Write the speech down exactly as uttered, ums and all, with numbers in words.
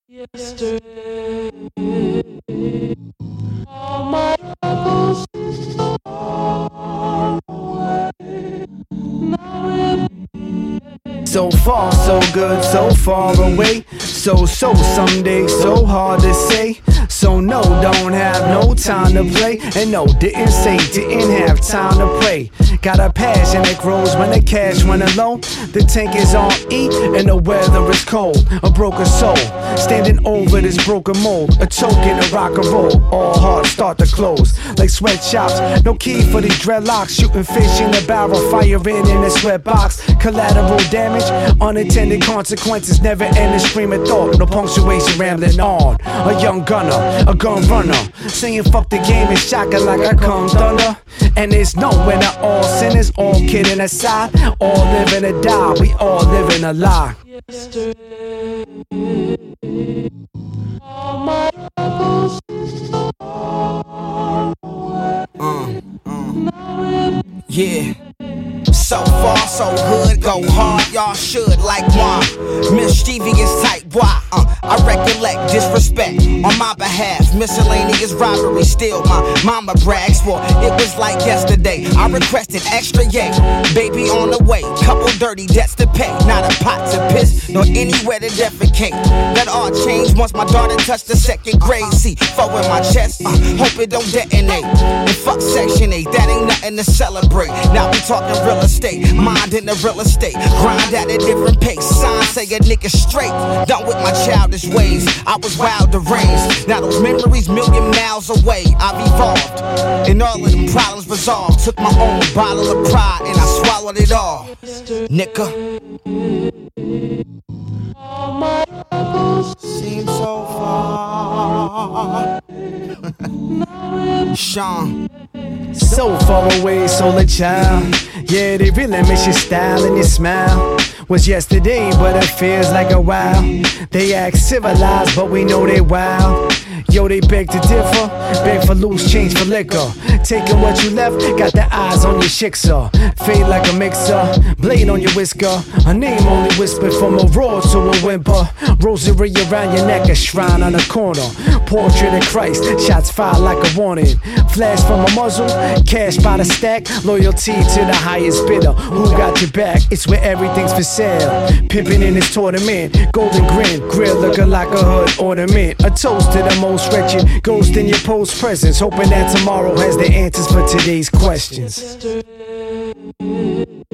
Yesterday, all my troubles so far away. Now so far, so good, so far away. So, so someday, so hard to say. So no, don't have no time to play. And no, didn't say, didn't have time to pray. Got a passion that grows when the cash run low. The tank is on E and the weather is cold. A broken soul, standing over this broken mold. A token of rock and roll, all hearts start to close. Like sweatshops, no key for these dreadlocks. Shooting fish in the barrel, firing in a sweat box. Collateral damage, unintended consequences. Never ending stream of thought, no punctuation rambling on. A young gunner, a gun runner, saying fuck the game and shocking like I come thunder. And there's no winner, all sinners, all kidding aside. All living or die, we all living a lie. yesterday, all my troubles so far away. Uh, uh, Now yeah. So far, so good, go hard, y'all should like one. Mischievous type, why? Uh, I recollect disrespect on my behalf. Miscellaneous robbery, still my mama brags for. It was like yesterday, I requested extra yay. Baby on the way, couple dirty debts to pay. Not a pot to piss, nor anywhere to defecate. That all changed once my daughter touched the second grade. See, foe in my chest, uh, hope it don't detonate. And fuck Section eight, that ain't nothing to celebrate. Now we talking real estate, mind in the real estate. Grind at a different pace, sign say a nigga straight. Done with my childish ways, I was wild deranged. Now those memories million miles away, I've evolved, and all of them problems resolved. Took my own bottle of pride and I swallowed it all. Nigga, all my troubles seem so far. Sean, So far away, so the child. Yeah, they really miss your style and your smile. Was yesterday, but it feels like a while. They act civilized, but we know they wild. Yo, they beg to differ, beg for loose change for liquor. Taking what you left, got the eyes on your shiksa. Fade like a mixer, blade on your whisker. A name only whispered from a roar to a whimper. Rosary around your neck, a shrine on the corner. Portrait of Christ, shots fired like a warning. Flash from a muzzle, cash by the stack. Loyalty to the highest bidder. Who got your back? It's where everything's for sale. Pimping in this tournament, golden grin, grill looking like a hood ornament. A toast to the most wretched, ghost in your post presence. Hoping that tomorrow has the answers for today's questions. yesterday.